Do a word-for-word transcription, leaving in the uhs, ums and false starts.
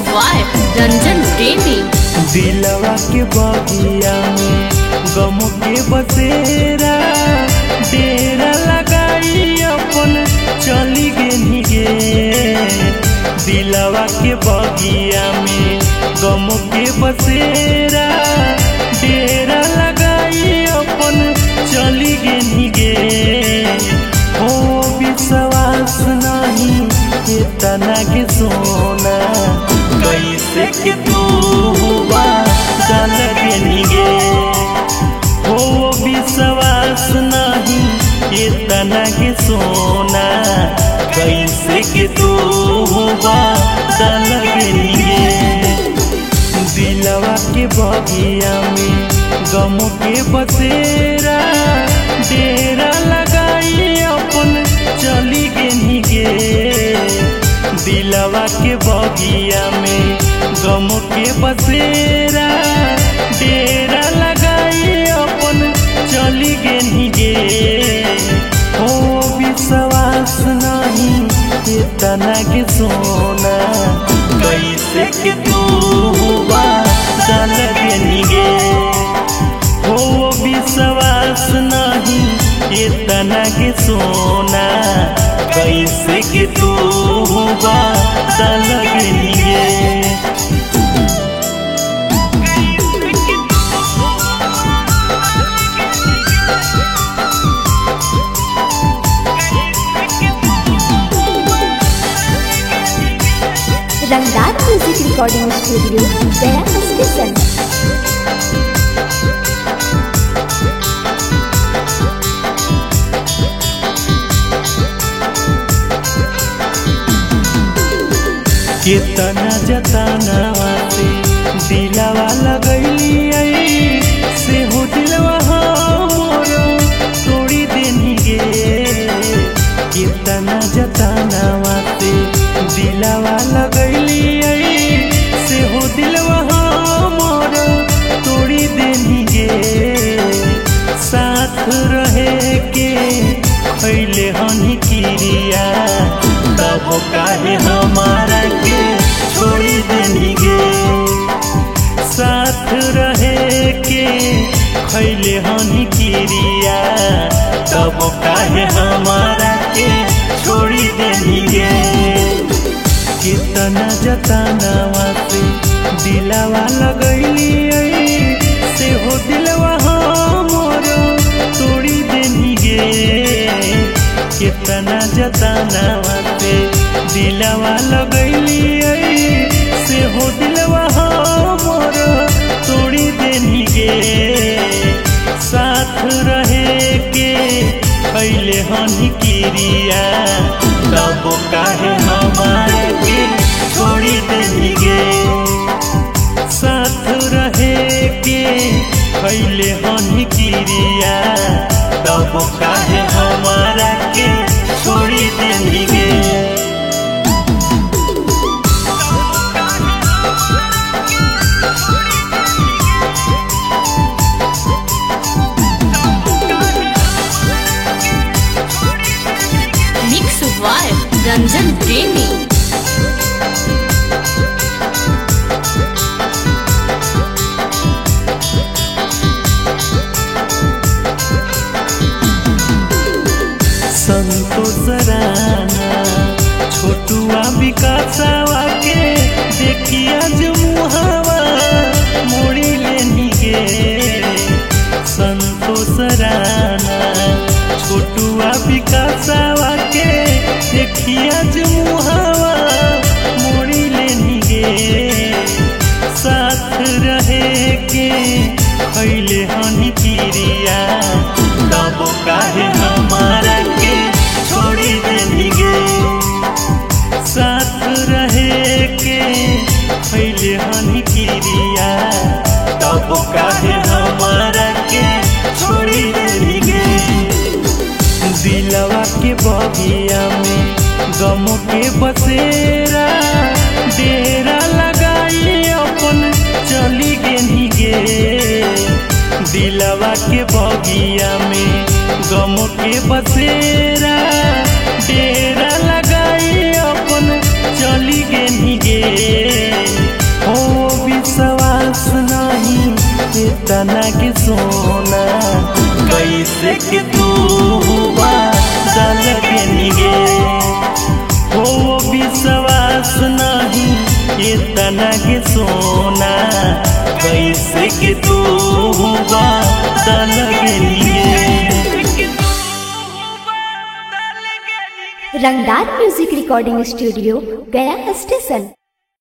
By Ranjan प्रेमी। दिलवा के बगिया में गम के बसेरा डेरा लगाई अपन चली गेनी गे। दिलवा के बगिया में गम के बसेरा डेरा लगाई अपन चली गेनी गे। हो विश्वास नहीं इतना के सोना कैसे के तू हुआ चल गेनी गे। हो विश्वास नहीं इतना के सोना कैसे के तू हुआ चल गेनी गे। दिलवा के बगिया में गम के बसेरा डेरा लगाई अपन चली गेनी गे। दिलवा के बगिया में गम के बसेरा डेरा लगाई अपन चली गेनी गे। हो विश्वास नहीं इतना के सोना कैसे के तू हुआ चल गेनी गे। हो विश्वास नहीं इतना के सोना कैसे के तू हुआ चल गेनी गे। Rangdar music recording studio Gaya station. कितना जताना वाते दिलवा लगैली से हो दिलवा मोरो तोड़ी देनी गे। कितना जताना वाते दिलवा लगैली से हो दिलवा मोरो तोड़ी देनी गे। साथ रहे के खैले हनी किरिया तब काहे हमारा के छोड़ी देनी गे। साथ रहे के खैले हनी किरिया तब काहे हमारा के छोड़ी देनी गे। कितना जताना वाते दिलवा लगैली से हो दिलवा मोरो तोड़ी देनी गे। कितना जताना वाते दिलवा लगैली से हो दिलवा मोरो तोड़ी देनी गे। साथ रहे के खैले हनी किरिया तब काहे हमारे के छोड़ी देनी गे। साथ रहे के खैले हनी किरिया तब काहे हमारा के छोड़ी देनी गे। मिक्स बाय रंजन प्रेमी। संतोष राना छोटुआ विकासवा के देखिया जो मुहावा मोड़ी लेनी गे। संतोष राना छोटुआ विकासवा के देखिया जो मुहावा मोड़ी लेनी गे। साथ रहे के खैले हनी किरिया तब काहे हमारा के छोड़ी देनी गे। साथ रहे के खैले हनी किरिया तब काहे हमारा के छोड़ी देनी गे। दिलवा के बगिया में गम के बसेरा डेरा लगाई अपन चली गेनी गे। दिलवा के बगिया में गम के बसेरा डेरा लगाई अपन चली गेनी गे। इतना के सोना कैसे के तू बादल के निगे हो विश्वास नहीं इतना के सोना कैसे के तू बादल के निगे। Rangdar music recording studio Gaya station.